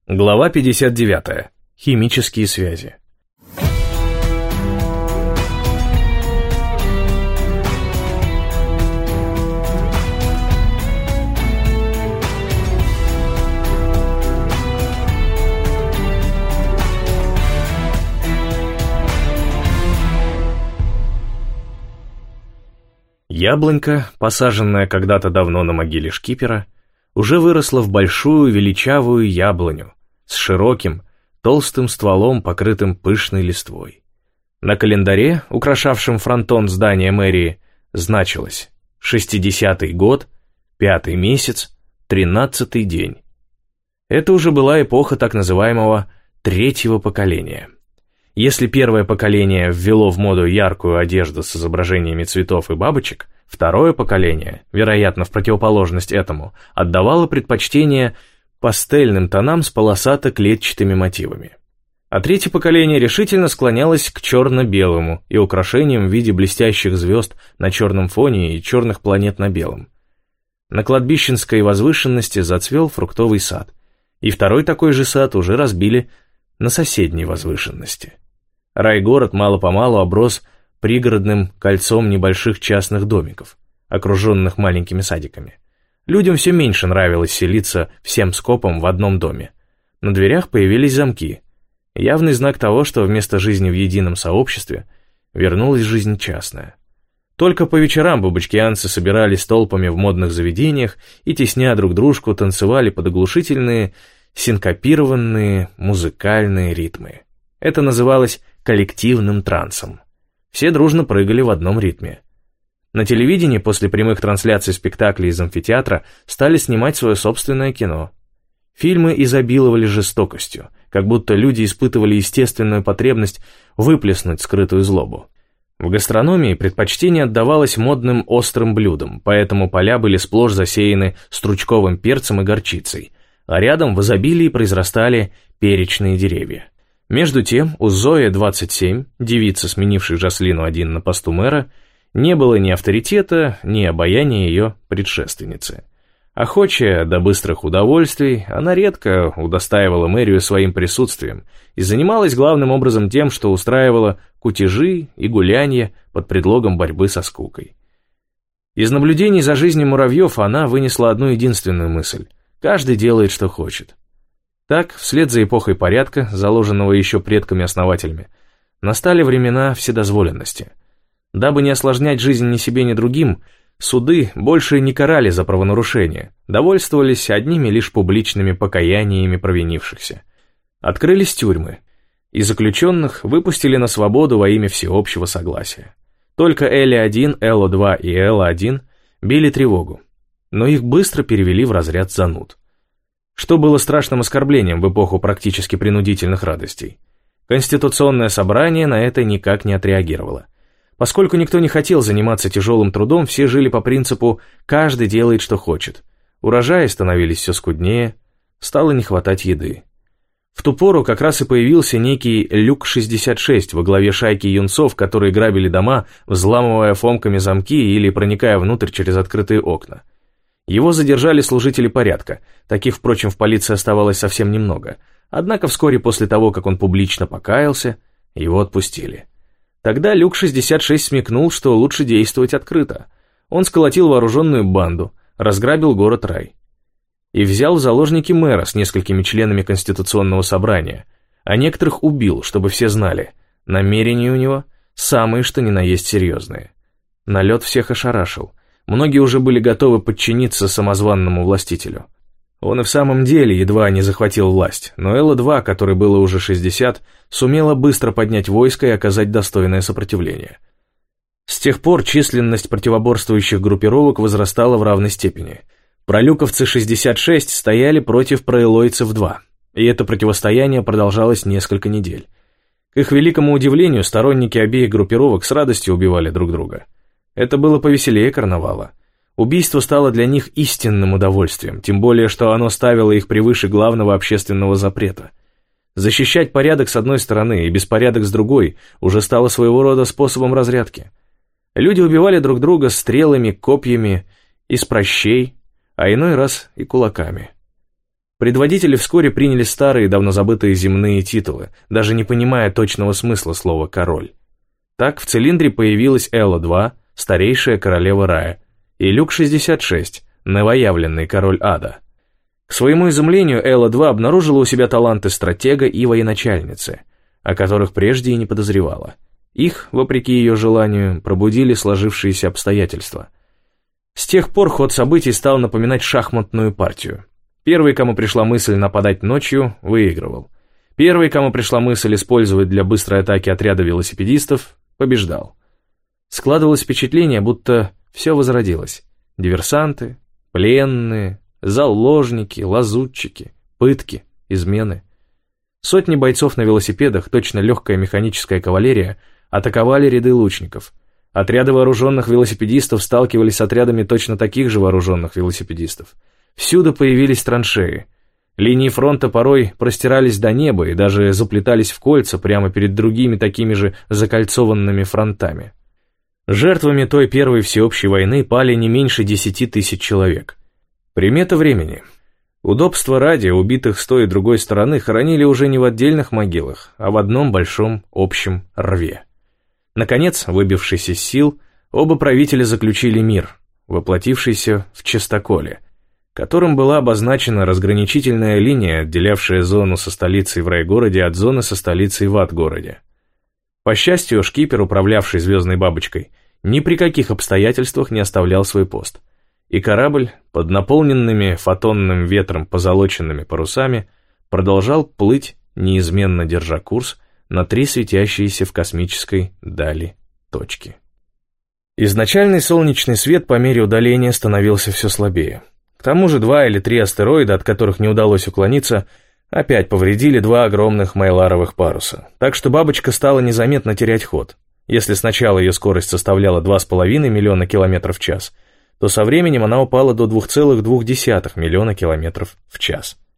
Глава 59. Химические связи. Яблонька, посаженная когда-то давно на могиле шкипера, уже выросла в большую величавую яблоню с широким, толстым стволом, покрытым пышной листвой. На календаре, украшавшем фронтон здания мэрии, значилось 60-й год, 5-й месяц, 13-й день. Это уже была эпоха так называемого третьего поколения. Если первое поколение ввело в моду яркую одежду с изображениями цветов и бабочек, второе поколение, вероятно, в противоположность этому, отдавало предпочтение пастельным тонам с полосато-клетчатыми мотивами. А третье поколение решительно склонялось к черно-белому и украшениям в виде блестящих звезд на черном фоне и черных планет на белом. На кладбищенской возвышенности зацвел фруктовый сад, и второй такой же сад уже разбили на соседней возвышенности. Райгород мало-помалу оброс пригородным кольцом небольших частных домиков, окруженных маленькими садиками. Людям все меньше нравилось селиться всем скопом в одном доме. На дверях появились замки. Явный знак того, что вместо жизни в едином сообществе вернулась жизнь частная. Только по вечерам бабочкианцы собирались толпами в модных заведениях и, тесня друг дружку, танцевали под оглушительные, синкопированные музыкальные ритмы. Это называлось коллективным трансом. Все дружно прыгали в одном ритме. На телевидении после прямых трансляций спектаклей из амфитеатра стали снимать свое собственное кино. Фильмы изобиловали жестокостью, как будто люди испытывали естественную потребность выплеснуть скрытую злобу. В гастрономии предпочтение отдавалось модным острым блюдам, поэтому поля были сплошь засеяны стручковым перцем и горчицей, а рядом в изобилии произрастали перечные деревья. Между тем, у Зои 27, девицы, сменившей Жаслину-1 на посту мэра, не было ни авторитета, ни обаяния ее предшественницы. Охочая до быстрых удовольствий, она редко удостаивала мэрию своим присутствием и занималась главным образом тем, что устраивала кутежи и гулянья под предлогом борьбы со скукой. Из наблюдений за жизнью муравьев она вынесла одну единственную мысль: каждый делает, что хочет. Так, вслед за эпохой порядка, заложенного еще предками-основателями, настали времена вседозволенности. Дабы не осложнять жизнь ни себе, ни другим, суды больше не карали за правонарушения, довольствовались одними лишь публичными покаяниями провинившихся. Открылись тюрьмы, и заключенных выпустили на свободу во имя всеобщего согласия. Только Элли-1, Элло-2 и Элла-1 били тревогу, но их быстро перевели в разряд зануд. Что было страшным оскорблением в эпоху практически принудительных радостей. Конституционное собрание на это никак не отреагировало. Поскольку никто не хотел заниматься тяжелым трудом, все жили по принципу «каждый делает, что хочет». Урожаи становились все скуднее, стало не хватать еды. В ту пору как раз и появился некий Люк-66 во главе шайки юнцов, которые грабили дома, взламывая фомками замки или проникая внутрь через открытые окна. Его задержали служители порядка, таких, впрочем, в полиции оставалось совсем немного, однако вскоре после того, как он публично покаялся, его отпустили. Тогда Люк-66 смекнул, что лучше действовать открыто. Он сколотил вооруженную банду, разграбил город Рай. И взял в заложники мэра с несколькими членами Конституционного собрания, а некоторых убил, чтобы все знали, намерения у него самые что ни на есть серьезные. Налет всех ошарашил, многие уже были готовы подчиниться самозванному властителю. Он и в самом деле едва не захватил власть, но Элла-2, которой было уже 60, сумела быстро поднять войско и оказать достойное сопротивление. С тех пор численность противоборствующих группировок возрастала в равной степени. Пролюковцы 66 стояли против проэлойцев 2, и это противостояние продолжалось несколько недель. К их великому удивлению, сторонники обеих группировок с радостью убивали друг друга. Это было повеселее карнавала. Убийство стало для них истинным удовольствием, тем более, что оно ставило их превыше главного общественного запрета. Защищать порядок с одной стороны и беспорядок с другой уже стало своего рода способом разрядки. Люди убивали друг друга стрелами, копьями, из прощей, а иной раз и кулаками. Предводители вскоре приняли старые, давно забытые земные титулы, даже не понимая точного смысла слова «король». Так в цилиндре появилась Элла-2, старейшая королева рая, и Люк-66, новоявленный король ада. К своему изумлению, Элла-2 обнаружила у себя таланты стратега и военачальницы, о которых прежде и не подозревала. Их, вопреки ее желанию, пробудили сложившиеся обстоятельства. С тех пор ход событий стал напоминать шахматную партию. Первый, кому пришла мысль нападать ночью, выигрывал. Первый, кому пришла мысль использовать для быстрой атаки отряда велосипедистов, побеждал. Складывалось впечатление, будто все возродилось. Диверсанты, пленные, заложники, лазутчики, пытки, измены. Сотни бойцов на велосипедах, точно легкая механическая кавалерия, атаковали ряды лучников. Отряды вооруженных велосипедистов сталкивались с отрядами точно таких же вооруженных велосипедистов. Всюду появились траншеи. Линии фронта порой простирались до неба и даже заплетались в кольца прямо перед другими такими же закольцованными фронтами. Жертвами той первой всеобщей войны пали не меньше 10 тысяч человек. Примета времени. Удобства ради убитых с той и другой стороны хоронили уже не в отдельных могилах, а в одном большом общем рве. Наконец, выбившись из сил, оба правителя заключили мир, воплотившийся в Частоколе, которым была обозначена разграничительная линия, отделявшая зону со столицей в райгороде от зоны со столицей в ад-городе. По счастью, шкипер, управлявший «Звездной бабочкой», ни при каких обстоятельствах не оставлял свой пост, и корабль, под наполненными фотонным ветром позолоченными парусами, продолжал плыть, неизменно держа курс на 3 светящиеся в космической дали точки. Изначальный солнечный свет по мере удаления становился все слабее. К тому же 2 или 3 астероида, от которых не удалось уклониться, опять повредили 2 огромных майларовых паруса, так что бабочка стала незаметно терять ход. Если сначала ее скорость составляла 2,5 миллиона километров в час, то со временем она упала до 2,2 миллиона километров в час.